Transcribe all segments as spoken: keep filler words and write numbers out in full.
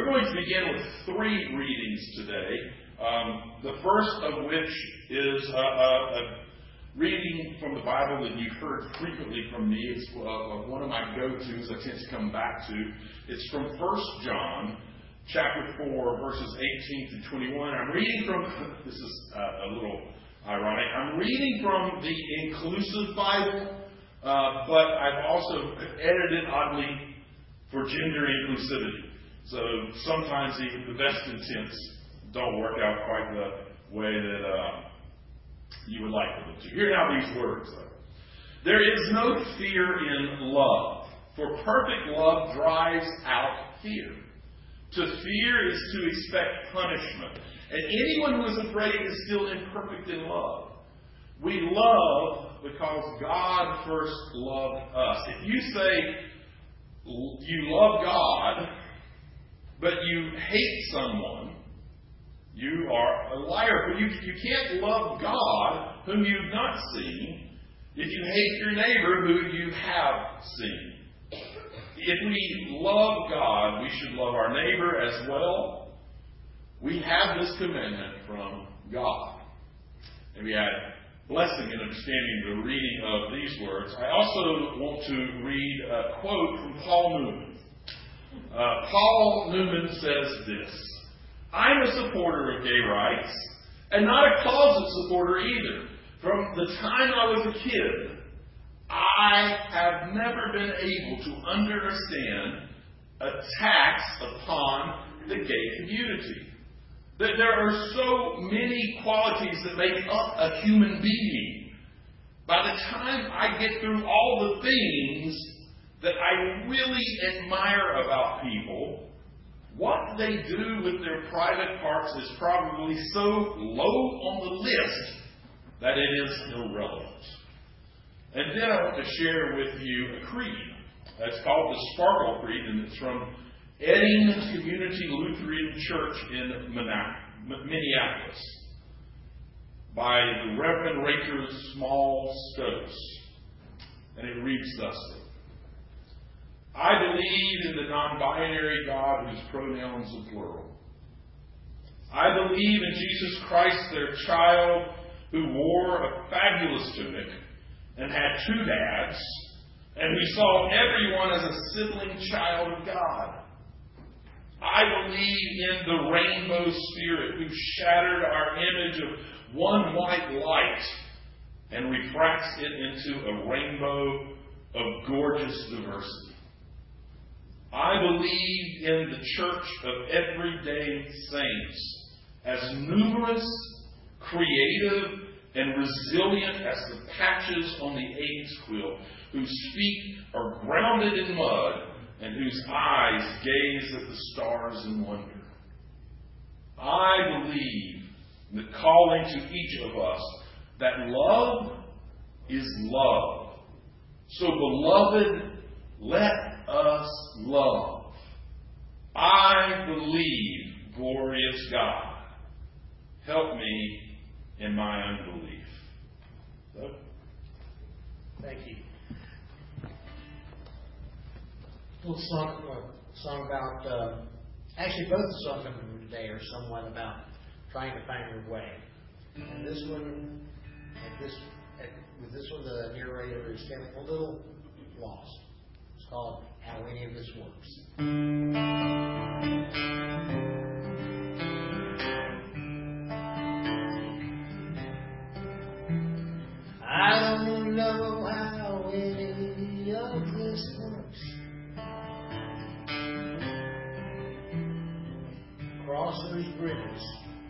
going to begin with three readings today. Um, the first of which is a, a, a reading from the Bible that you've heard frequently from me. It's uh, one of my go-tos I tend to come back to. It's from First John, chapter four, verses eighteen to twenty-one. I'm reading from, this is uh, a little ironic, I'm reading from the Inclusive Bible, uh, but I've also edited oddly for gender inclusivity. So sometimes even the best intents don't work out quite the way that uh, you would like them to. Hear now these words, though. There is no fear in love, for perfect love drives out fear. To fear is to expect punishment. And anyone who is afraid is still imperfect in love. We love because God first loved us. If you say you love God, but you hate someone, you are a liar. But you, you can't love God whom you've not seen if you hate your neighbor who you have seen. If we love God, we should love our neighbor as well. We have this commandment from God. And we had blessing and understanding the reading of these words. I also want to read a quote from Paul Newman. Uh, Paul Newman says this: I'm a supporter of gay rights, and not a closet supporter either. From the time I was a kid, I have never been able to understand attacks upon the gay community. That there are so many qualities that make up a human being. By the time I get through all the things that I really admire about people, what they do with their private parts is probably so low on the list that it is irrelevant. And then I want to share with you a creed. It's called the Sparkle Creed, and it's from Edding Community Lutheran Church in Minneapolis by the Reverend Rachel Small Stokes. And it reads thusly: I believe in the non-binary God whose pronouns are plural. I believe in Jesus Christ, their child, who wore a fabulous tunic and had two dads, and who saw everyone as a sibling child of God. I believe in the rainbow spirit who shattered our image of one white light and refracts it into a rainbow of gorgeous diversity. I believe in the church of everyday saints, as numerous, creative, and resilient as the patches on the AIDS quilt, whose feet are grounded in mud and whose eyes gaze at the stars in wonder. I believe in the calling to each of us that love is love. So, beloved, let us love. I believe, glorious God. Help me in my unbelief. So, thank you. A little song, uh, song about, uh, actually both the songs I'm going to do today are somewhat about trying to find your way. And this one, at this, at, with this one, the narrator is getting a little lost. It's called How Any of This Works. I don't know how any of this works. Cross those bridges,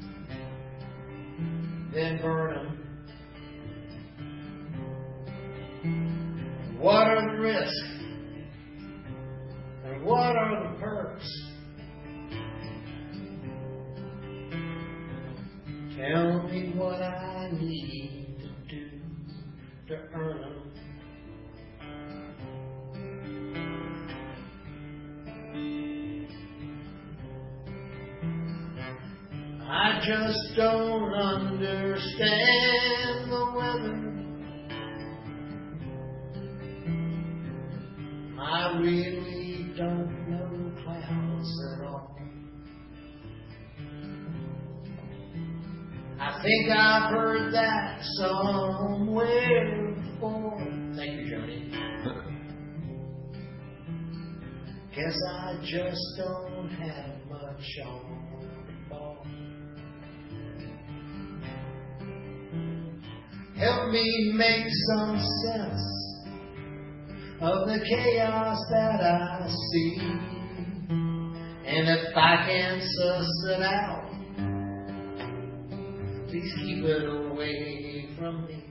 then burn them. What are the risks? And what are the perks? Tell me what I need to do to earn them. I just don't understand the weather. I really don't know clouds at all. I think I've heard that somewhere before. Thank you, Joni. Guess I just don't have much on the ball. Help me make some sense of the chaos that I see. And if I can suss it out, please keep it away from me.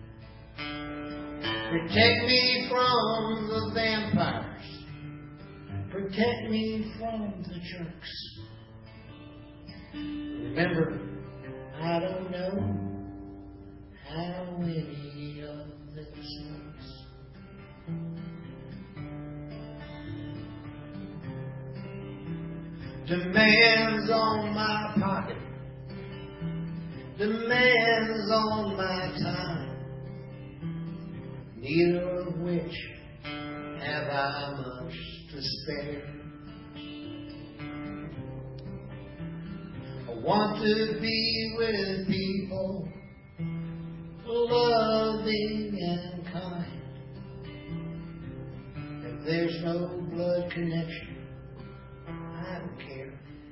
Protect me from the vampires. Protect me from the jerks. Remember, I don't know how any of this works. Demands on my pocket, demands on my time, neither of which have I much to spare. I want to be with people loving and kind. If there's no blood connection, I don't care.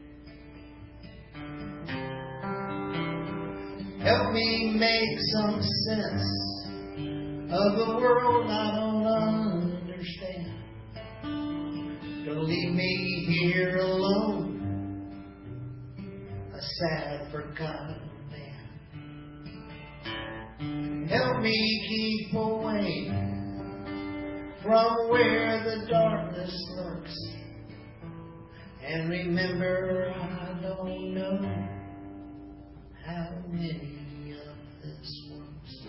Help me make some sense of the world I don't understand. Don't leave me here alone, a sad, forgotten man. Help me keep away from where the darkness lurks. And remember, I don't know how many of this works.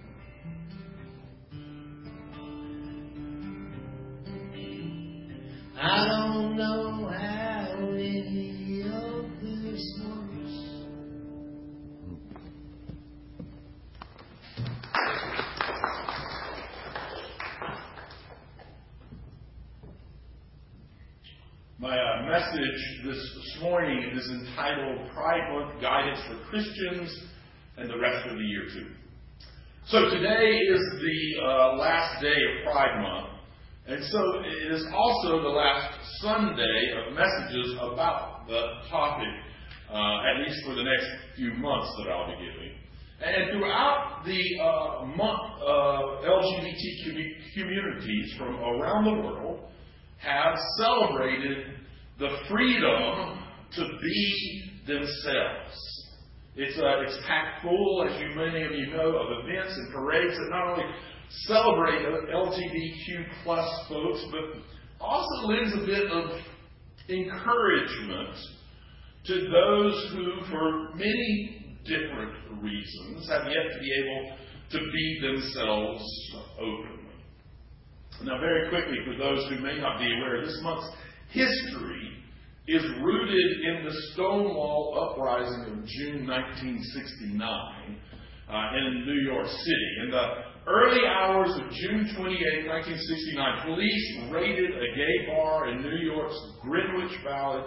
I don't know how many of this works. My uh, message this morning is entitled Pride Month Guidance for Christians and the rest of the year too. So today is the uh, last day of Pride Month, and so it is also the last Sunday of messages about the topic, uh, at least for the next few months that I'll be giving. And throughout the uh, month, uh, L G B T Q communities from around the world have celebrated the freedom to be themselves. It's uh, it's packed full, as you many of you know, of events and parades that not only celebrate L G B T Q plus folks, but also lends a bit of encouragement to those who, for many different reasons, have yet to be able to be themselves openly. Now, very quickly, for those who may not be aware, this month's history is rooted in the Stonewall Uprising of June nineteen sixty-nine uh, in New York City. In the early hours of June twenty-eighth, nineteen sixty-nine, police raided a gay bar in New York's Greenwich Village,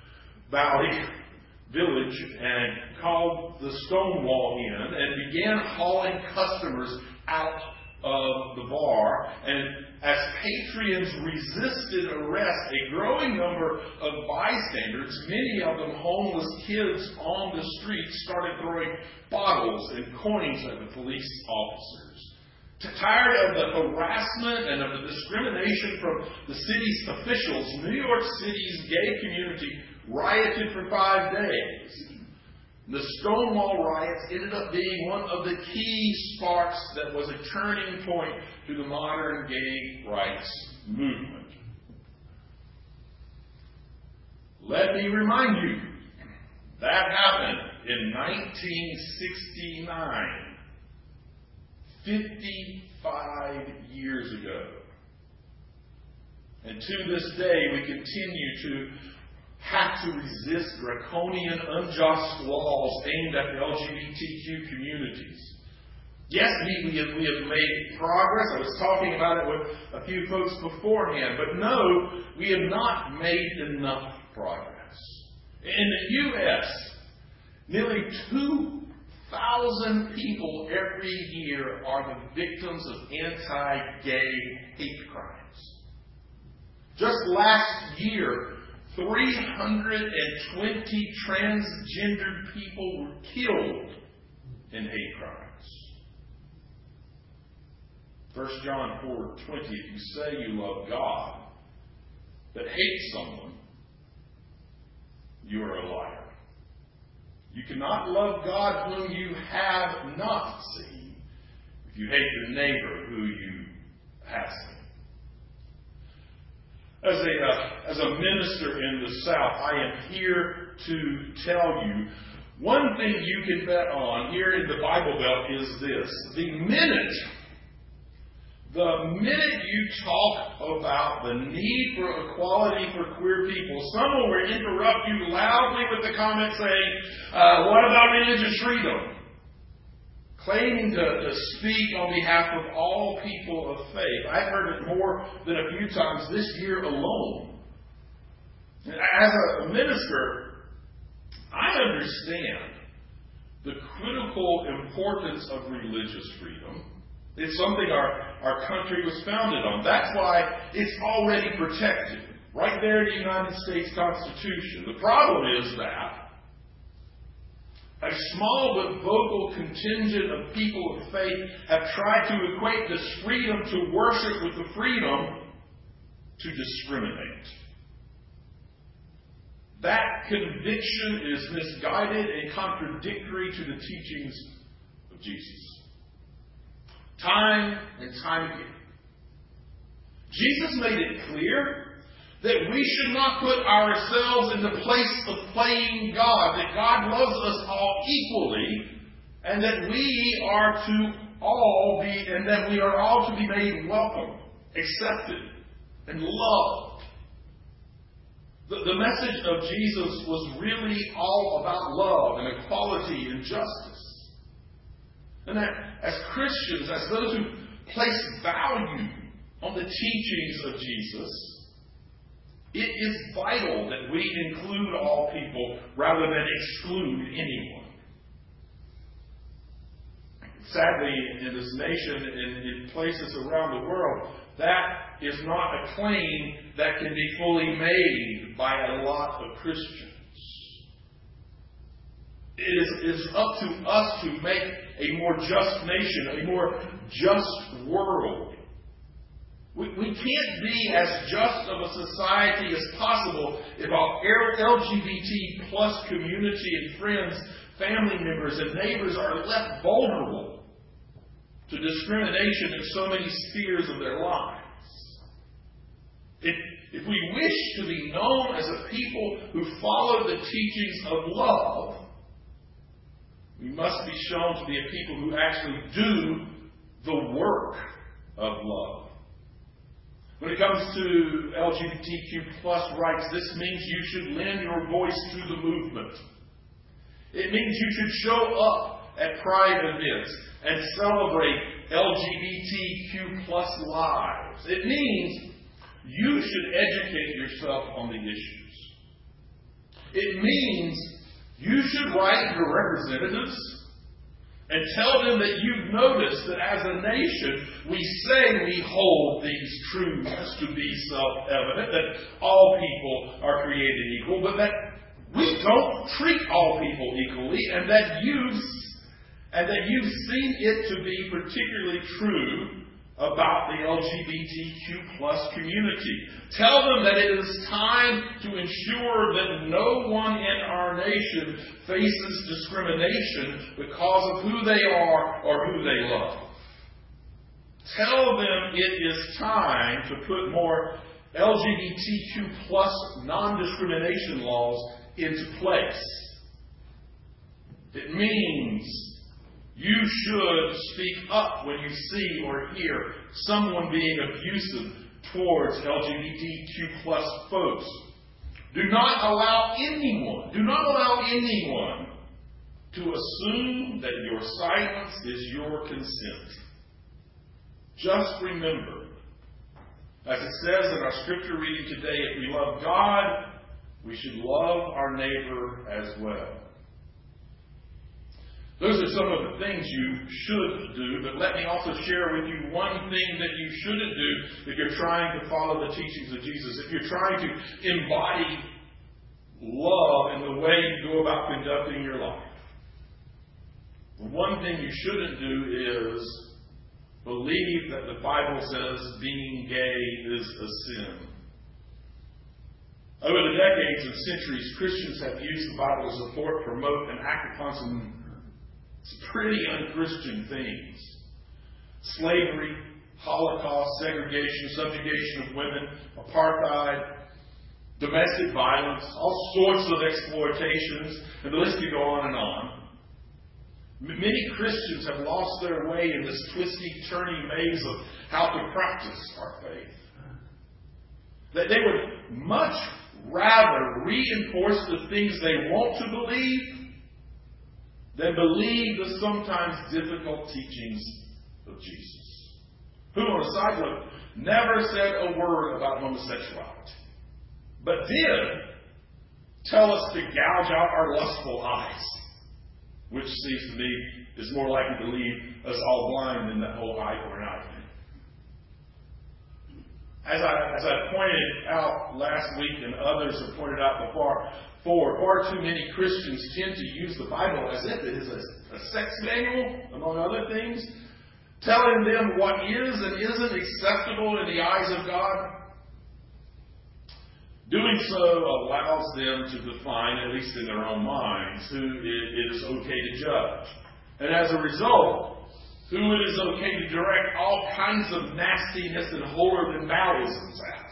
Valley Village and called the Stonewall Inn and began hauling customers out of the bar. And as patrons resisted arrest, a growing number of bystanders, many of them homeless kids on the streets, started throwing bottles and coins at the police officers. Tired of the harassment and of the discrimination from the city's officials, New York City's gay community rioted for five days. The Stonewall riots ended up being one of the key sparks that was a turning point to the modern gay rights movement. Let me remind you, that happened in nineteen sixty-nine, fifty-five years ago. And to this day, we continue to have to resist draconian, unjust laws aimed at the L G B T Q communities. Yes, we, we, have, we have made progress. I was talking about it with a few folks beforehand. But no, we have not made enough progress. In the U S, nearly two thousand people every year are the victims of anti-gay hate crimes. Just last year, three hundred twenty transgendered people were killed in hate crimes. First John four twenty, if you say you love God, but hate someone, you are a liar. You cannot love God whom you have not seen if you hate your neighbor who you have seen. As a, uh, as a minister in the South, I am here to tell you one thing you can bet on here in the Bible Belt is this. The minute The minute you talk about the need for equality for queer people, someone will interrupt you loudly with the comment saying, uh, what about religious freedom? Claiming to, to speak on behalf of all people of faith. I've heard it more than a few times this year alone. As a minister, I understand the critical importance of religious freedom. It's something our, our country was founded on. That's why it's already protected. Right there in the United States Constitution. The problem is that a small but vocal contingent of people of faith have tried to equate this freedom to worship with the freedom to discriminate. That conviction is misguided and contradictory to the teachings of Jesus. Time and time again. Jesus made it clear that we should not put ourselves in the place of playing God, that God loves us all equally, and that we are to all be, and that we are all to be made welcome, accepted, and loved. The, the message of Jesus was really all about love and equality and justice. And that as Christians, as those who place value on the teachings of Jesus, it is vital that we include all people rather than exclude anyone. Sadly, in this nation and in places around the world, that is not a claim that can be fully made by a lot of Christians. It is, it is up to us to make a more just nation, a more just world. We, we can't be as just of a society as possible if our L G B T plus community and friends, family members, and neighbors are left vulnerable to discrimination in so many spheres of their lives. If, if we wish to be known as a people who follow the teachings of love, we must be shown to be a people who actually do the work of love. When it comes to L G B T Q plus rights, this means you should lend your voice to the movement. It means you should show up at pride events and celebrate L G B T Q plus lives. It means you should educate yourself on the issues. It means you should write your representatives and tell them that you've noticed that as a nation, we say we hold these truths to be self-evident, that all people are created equal, but that we don't treat all people equally, and that you've, and that you've seen it to be particularly true about the L G B T Q plus community. Tell them that it is time to ensure that no one in our nation faces discrimination because of who they are or who they love. Tell them it is time to put more L G B T Q plus non-discrimination laws into place. It means you should speak up when you see or hear someone being abusive towards L G B T Q plus folks. Do not allow anyone, do not allow anyone to assume that your silence is your consent. Just remember, as it says in our scripture reading today, if we love God, we should love our neighbor as well. Those are some of the things you should do, but let me also share with you one thing that you shouldn't do if you're trying to follow the teachings of Jesus. If you're trying to embody love in the way you go about conducting your life. The one thing you shouldn't do is believe that the Bible says being gay is a sin. Over the decades and centuries, Christians have used the Bible to support, promote, and act upon some pretty unchristian things. Slavery, Holocaust, segregation, subjugation of women, apartheid, domestic violence, all sorts of exploitations, and the list could go on and on. Many Christians have lost their way in this twisty, turny maze of how to practice our faith. That they would much rather reinforce the things they want to believe than believe the sometimes difficult teachings of Jesus. Who, on a side note, never said a word about homosexuality, but did tell us to gouge out our lustful eyes, which seems to me is more likely to leave us all blind than that whole eye for an eye thing. As I, as I pointed out last week and others have pointed out before, for far too many Christians tend to use the Bible as if it is a, a sex manual, among other things, telling them what is and isn't acceptable in the eyes of God. Doing so allows them to define, at least in their own minds, who it is okay to judge. And as a result, who it is okay to direct all kinds of nastiness and holier-than-thou-isms at.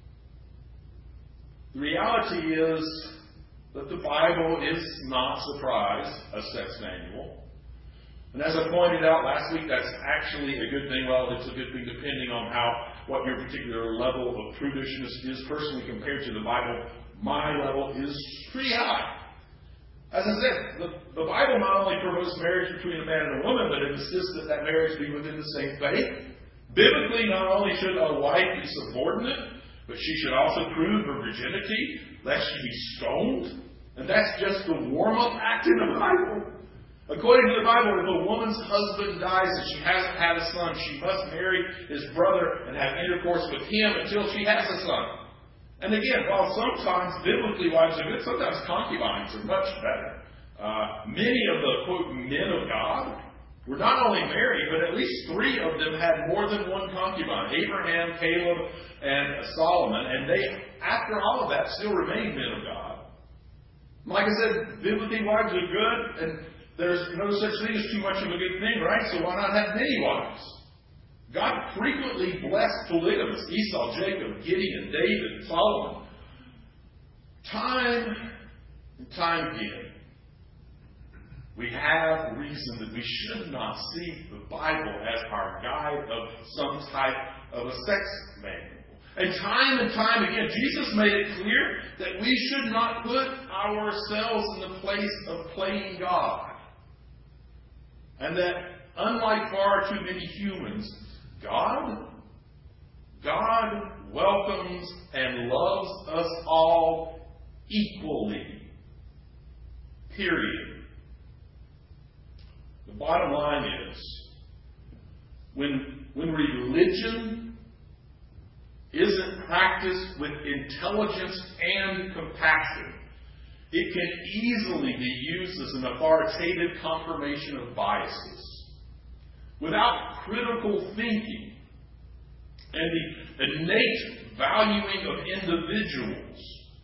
The reality is that the Bible is not, surprise, a sex manual. And as I pointed out last week, that's actually a good thing. Well, it's a good thing depending on how what your particular level of prudishness is. Personally, compared to the Bible, my level is pretty high. As I said, the, the Bible not only promotes marriage between a man and a woman, but it insists that that marriage be within the same faith. Biblically, not only should a wife be subordinate, but she should also prove her virginity, lest she be stoned. And that's just the warm-up act in the Bible. According to the Bible, if a woman's husband dies and she hasn't had a son, she must marry his brother and have intercourse with him until she has a son. And again, while sometimes biblically wives are good, sometimes concubines are much better. Uh, many of the, quote, men of God were not only married, but at least three of them had more than one concubine. Abraham, Caleb, and Solomon. And they, after all of that, still remained men of God. Like I said, biblically wives are good, and there's no such thing as too much of a good thing, right? So why not have many wives? God frequently blessed polygamists, Esau, Jacob, Gideon, David, Solomon. Time and time again, we have reason that we should not see the Bible as our guide of some type of a sex manual. And time and time again, Jesus made it clear that we should not put ourselves in the place of playing God. And that, unlike far too many humans, God, God welcomes and loves us all equally. Period. The bottom line is, when, when religion isn't practiced with intelligence and compassion, it can easily be used as an authoritative confirmation of biases. Without critical thinking and the innate valuing of individuals,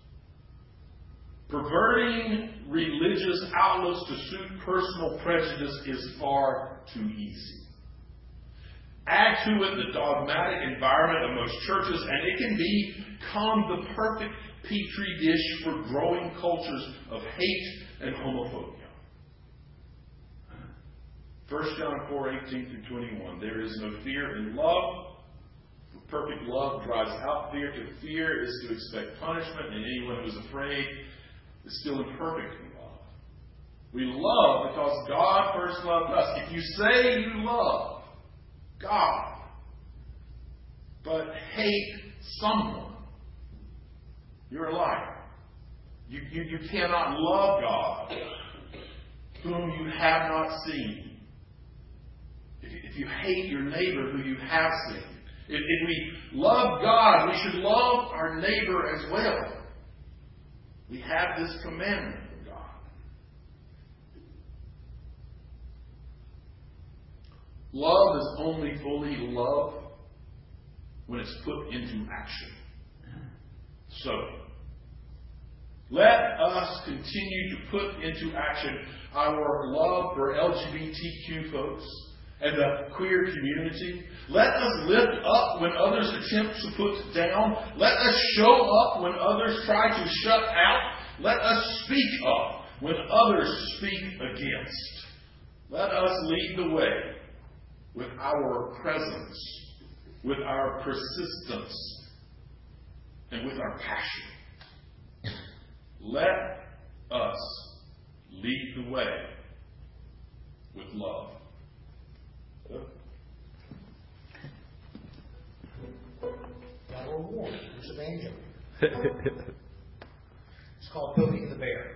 perverting religious outlooks to suit personal prejudice is far too easy. Add to it the dogmatic environment of most churches, and it can become the perfect petri dish for growing cultures of hate and homophobia. First John four, eighteen through twenty-one. There is no fear in love. For perfect love drives out fear. To fear is to expect punishment, and anyone who is afraid is still imperfect in love. We love because God first loved us. If you say you love God, but hate someone, you're a liar. You, you, you cannot love God whom you have not seen. If you, if you hate your neighbor who you have seen. If, if we love God, we should love our neighbor as well. We have this commandment from God. Love is only fully love when it's put into action. So, let us continue to put into action our love for L G B T Q folks and the queer community. Let us lift up when others attempt to put down. Let us show up when others try to shut out. Let us speak up when others speak against. Let us lead the way with our presence, with our persistence, and with our passion. Let us lead the way with love. Got a little warning. There's a banjo. It's called Poking the Bear.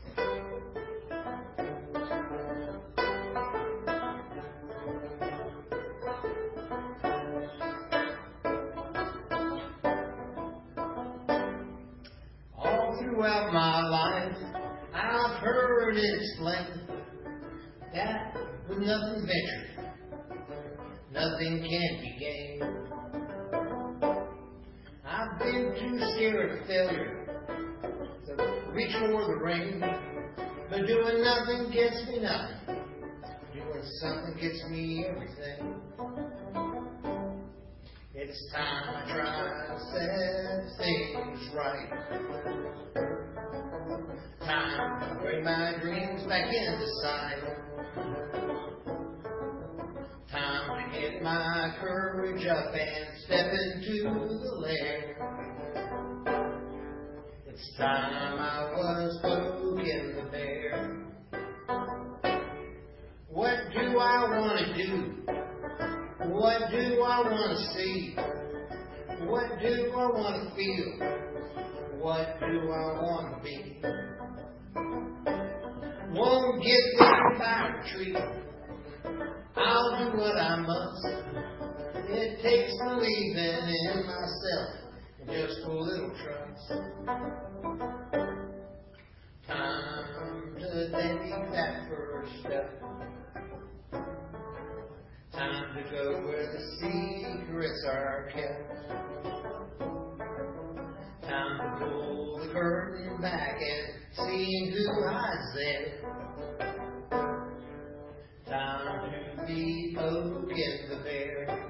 All throughout my life, I've heard it explained that with nothing ventured, nothing can be gained. I've been too scared of failure to reach for the rain, but doing nothing gets me nothing. Doing something gets me everything. It's time I try to set things right. Time to bring my dreams back into sight. Time to get my courage up and step into the lair. It's time I was poking the bear. What do I want to do? What do I want to see? What do I want to feel? What do I want to be? Won't get there by retreat. I'll do what I must. It takes believing in myself and just a little trust. Time to take that first step. Time to go where the secrets are kept. Time to pull the curtain back and see who hides there. Time to be poking the bear.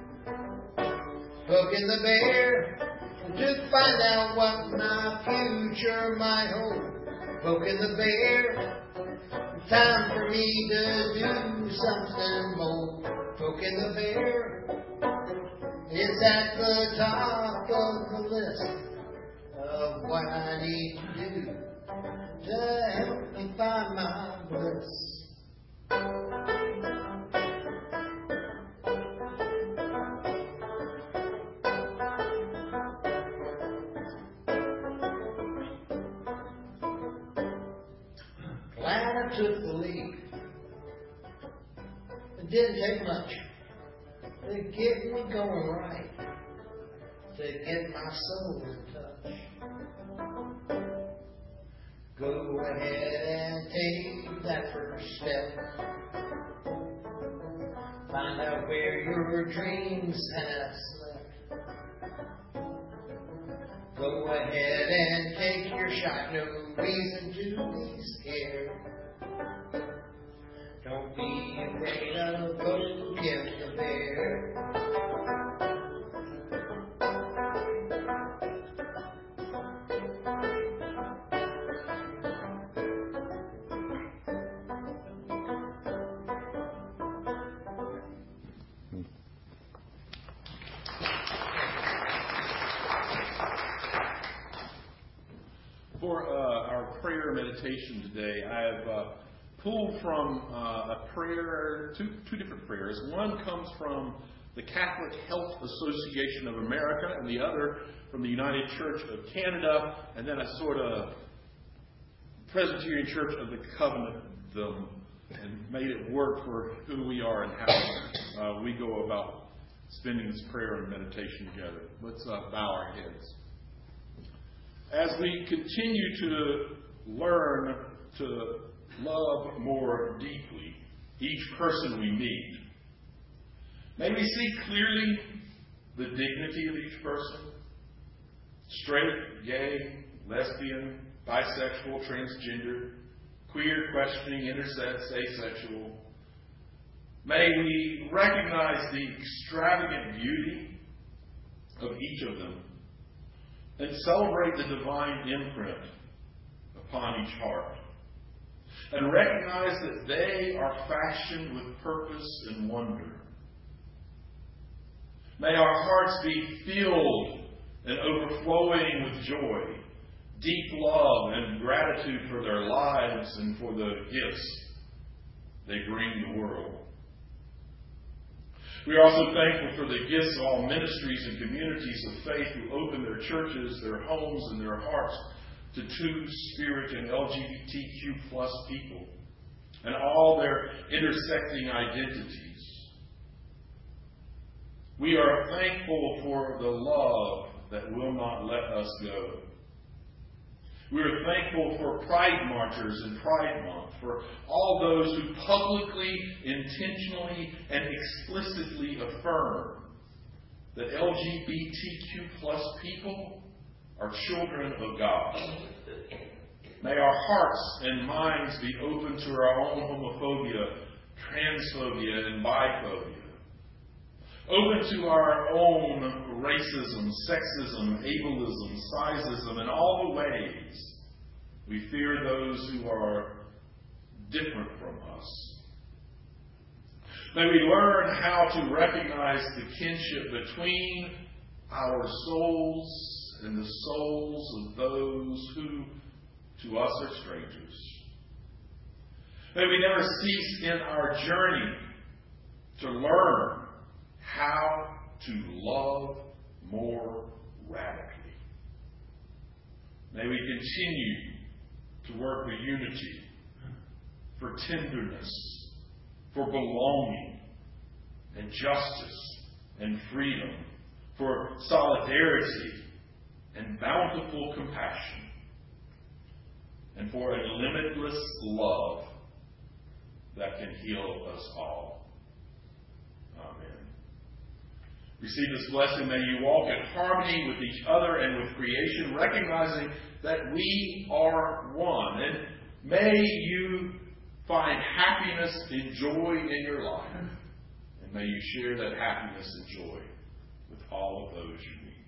Poking the bear to find out what my future might hold. Poking the bear. Time for me to do something bold. Poking the bear. It's at the top of the list of what I need to do to help me find my bliss. Glad I took the lead. It didn't take much to get me going right, to get my soul in touch. Go ahead and take that first step. Find out where your dreams have slept. Go ahead and take your shot, no reason to be scared. Don't be afraid of poking the bear. For uh, our prayer meditation today, I have uh, pulled from uh, a prayer, two, two different prayers. One comes from the Catholic Health Association of America, and the other from the United Church of Canada, and then a sort of Presbyterian Church of the Covenant them and made it work for who we are and how uh, we go about spending this prayer and meditation together. Let's uh, bow our heads. As we continue to learn to love more deeply each person we meet, may we see clearly the dignity of each person, straight, gay, lesbian, bisexual, transgender, queer, questioning, intersex, asexual. May we recognize the extravagant beauty of each of them and celebrate the divine imprint upon each heart, and recognize that they are fashioned with purpose and wonder. May our hearts be filled and overflowing with joy, deep love and gratitude for their lives and for the gifts they bring the world. We are also thankful for the gifts of all ministries and communities of faith who open their churches, their homes, and their hearts to Two-Spirit and L G B T Q plus people and all their intersecting identities. We are thankful for the love that will not let us go. We are thankful for Pride Marchers and Pride Month, for all those who publicly, intentionally, and explicitly affirm that L G B T Q plus people are children of God. May our hearts and minds be open to our own homophobia, transphobia, and biphobia. Open to our own racism, sexism, ableism, sizeism, and all the ways we fear those who are different from us. May we learn how to recognize the kinship between our souls and the souls of those who, to us, are strangers. May we never cease in our journey to learn how to love more radically. May we continue to work for unity, for tenderness, for belonging, and justice, and freedom, for solidarity, and bountiful compassion, and for a limitless love that can heal us all. Amen. Receive this blessing. May you walk in harmony with each other and with creation, recognizing that we are one. And may you find happiness and joy in your life. And may you share that happiness and joy with all of those you meet.